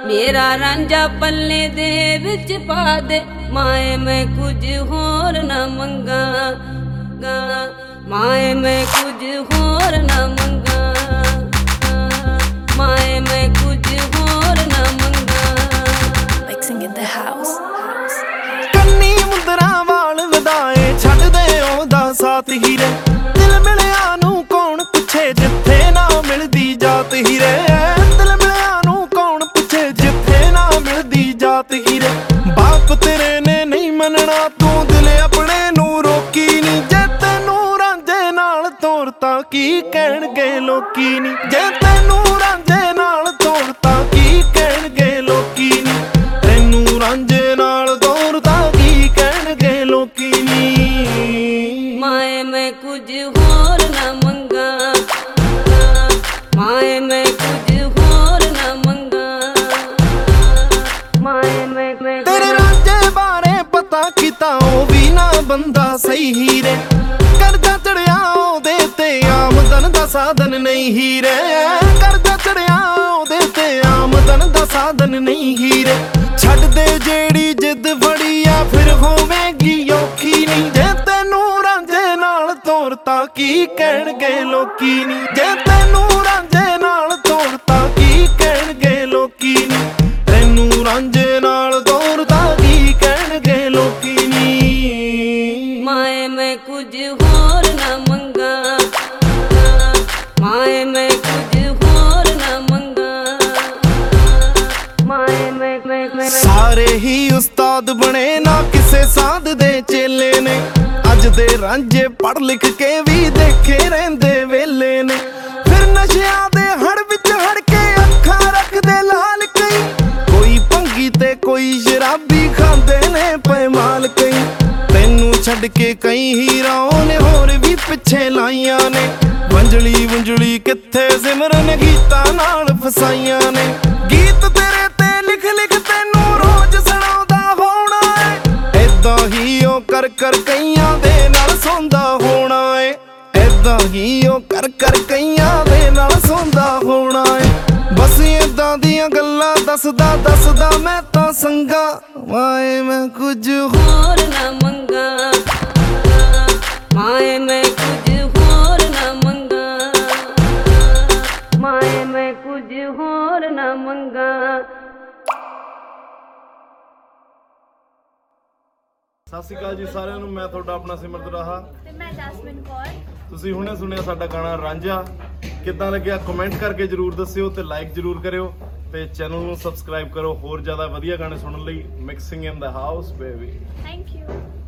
मेरा रांझा पल्ले दे विच पा दे, माए मैं कुछ होर ना मंगा, माए मैं कुछ होर ना मंगा, माए मैं कुछ होर ना मंगा। Mixing in the house. ਕੰਨੀ ਮੁੰਦਰਾ ਵਾਲ ਵਧਾਏ ਛੱਡਦੇ ਉਹਦਾ ਸਾਥ ਹੀ ਰੇ, ਦਿਲ ਮਿਲਿਆ ਨੂੰ ਕੌਣ ਪੁੱਛੇ ਜਿੱਥੇ ਨਾ ਮਿਲਦੀ ਜਾਤ ਹੀ ਰੇ, ਦਿਲ ਮਿਲਿਆ ਨੂੰ ਕੌਣ ਪੁੱਛੇ ਜਿੱਥੇ ਨਾ ਮਿਲਦੀ ਜਾਤ ਹੀ ਰੇ। ਬਾਪ ਤੇਰੇ ਨੇ ਨਹੀਂ ਮੰਨਣਾ ਤੂੰ ਦਿਲ ਆਪਣੇ ਨੂੰ ਰੋਕੀ ਨੀ, ਜੇ ਤੈਨੂੰ ਰਾਂਝੇ ਨਾਲ ਤੋਰਤਾ ਕੀ ਕਹਿਣਗੇ ਲੋਕੀ ਨੀ, ਜੇ ਤੈਨੂੰ ਰਾਂਝੇ ਨਾਲ ਤੋਰਤਾ ਕੀ ਕਹਿਣਗੇ ਲੋਕੀ ਨੀ, ਤੈਨੂੰ ਰਾਂਝੇ ਨਾਲ ਤੋਰਤਾ ਕੀ ਕਹਿਣਗੇ ਲੋਕੀ ਨੀ। माए मैं कुछ होर ना मंगा, माए मैं कुछ होर ना मंगा, माए मैं ਤੇਰੇ ਰਾਂਝੇ ਬਾਰੇ ਪਤਾ ਕੀਤਾ ਉਹ ਵੀ ਨਾ ਬੰਦਾ ਸਹੀ ਹੀ ਰੇ, ਕਰਜ਼ਾ ਚੜਿਆ ਉਹਦੇ ਤੇ ਆਮਦਨ ਦਾ ਸਾਧਨ ਨਹੀਂ ਹੀ ਰੇ, ਕਰਜ਼ਾ ਚੜਿਆ ਉਹਦੇ ਤੇ ਆਮਦਨ ਦਾ ਸਾਧਨ ਨਹੀਂ ਹੀ ਰੇ। ਛੱਡ ਦੇ ਜਿਹੜੀ ਜਿੱਦ ਫੜੀ ਆ ਫਿਰ ਹੋਵੇਗੀ ਔਖੀ ਨਹੀਂ, ਜੇ ਤੈਨੂੰ ਰਾਂਝੇ ਨਾਲ ਤੋਰਤਾ ਕੀ ਕਹਿਣਗੇ ਲੋਕੀ ਨੀ, ਜੇ ਤੈਨੂੰ ਰਾਂਝੇ ਨਾਲ ਤੋਰਤਾ ਕੀ ਕਹਿਣਗੇ ਲੋਕੀ ਨੀ, ਤੈਨੂੰ ਰਾਂਝੇ ਨਾਲ ਤੋਰਤਾ ਕੀ ਕਹਿਣਗੇ ਲੋਕੀ ਨੀ। माए मैं कुछ होर ना मंगा, माए मैं कुछ होर ना मंगा, माए मैं ਸਾਰੇ ਹੀ ਉਸਤਾਦ ਬਣੇ ਨਾ ਕਿਸੇ ਸਾਧ ਦੇ ਚੇਲੇ ਨੇ, ਅੱਜ ਦੇ ਰਾਂਝੇ ਪੜ੍ਹ ਲਿਖ ਕੇ ਵੀ ਦੇਖੇ ਰਹਿੰਦੇ ਵੇਲੇ ਨੇ, ਫਿਰ ਨਸ਼ਿਆਂ ਦੇ ਹੜ ਵਿੱਚ ਹੜ ਕੇ ਅੱਖਾਂ ਰੱਖਦੇ ਲਾਲ ਕਈ, ਕੋਈ ਭੰਗੀ ਤੇ ਕੋਈ ਸ਼ਰਾਬੀ ਖਾਂਦੇ ਨੇ ਪਏ ਮਾਲ ਕਈ, ਤੈਨੂੰ ਛੱਡ ਕੇ ਕਈ ਹੀਰਾਂ ਨੇ ਹੋਰ ਵੀ ਪਿੱਛੇ ਲਾਈਆਂ ਨੇ, ਵੰਜਲੀ ਵੰਜਲੀ ਕਿੱਥੇ ਸਿਮਰਨ ਗੀਤਾਂ ਨਾਲ ਫਸਾਈਆਂ ਨੇ, ਗੀਤ ਤੇਰੇ ਤੇ ਲਿਖ ਲਿਖ ਤੈਨੂੰ ਰੋਜ਼ ਸੁਣਾਉਂਦਾ ਹੋਣਾ ਏ, ਏਦਾਂ ਹੀ ਉਹ ਕਰ ਕਰ ਕਈਆਂ ਦੇ ਨਾਲ ਸੌਂਦਾ ਹੋਣਾ ਏ, ਏਦਾਂ ਹੀ ਉਹ ਕਰ ਕਰ ਕਈਆਂ ਦੇ ਨਾਲ ਸੌਂਦਾ ਹੋਣਾ ਏ। ਬਸ ਏਦਾਂ ਦੀਆਂ ਗੱਲਾਂ ਦੱਸਦਾ ਦੱਸਦਾ ਮੈਂ ਤਾਂ ਸੰਗਾ, ਮਾਏ ਮੈਂ ਕੁਝ होर ना मंगा, माए मैं कुछ होर ना मंगा, माए मैं कुछ होर ना मंगा। ਸਤਿ ਸ਼੍ਰੀ ਅਕਾਲ ਜੀ ਸਾਰਿਆਂ ਨੂੰ, ਮੈਂ ਤੁਹਾਡਾ ਆਪਣਾ ਸਿਮਰਤ ਰਾਹਾ ਤੇ ਮੈਂ ਜਸਮੀਨ ਕੌਰ। ਤੁਸੀਂ ਹੁਣੇ ਸੁਣਿਆ ਸਾਡਾ ਗਾਣਾ ਰਾਂਝਾ, ਕਿੱਦਾਂ ਲੱਗਿਆ ਕਮੈਂਟ ਕਰਕੇ ਜਰੂਰ ਦੱਸਿਓ ਤੇ ਲਾਈਕ ਜਰੂਰ ਕਰਿਓ ਤੇ ਚੈਨਲ ਨੂੰ ਸਬਸਕ੍ਰਾਈਬ ਕਰੋ ਹੋਰ ਜ਼ਿਆਦਾ ਵਧੀਆ ਗਾਣੇ ਸੁਣਨ ਲਈ। Mixing in the house baby. Thank you.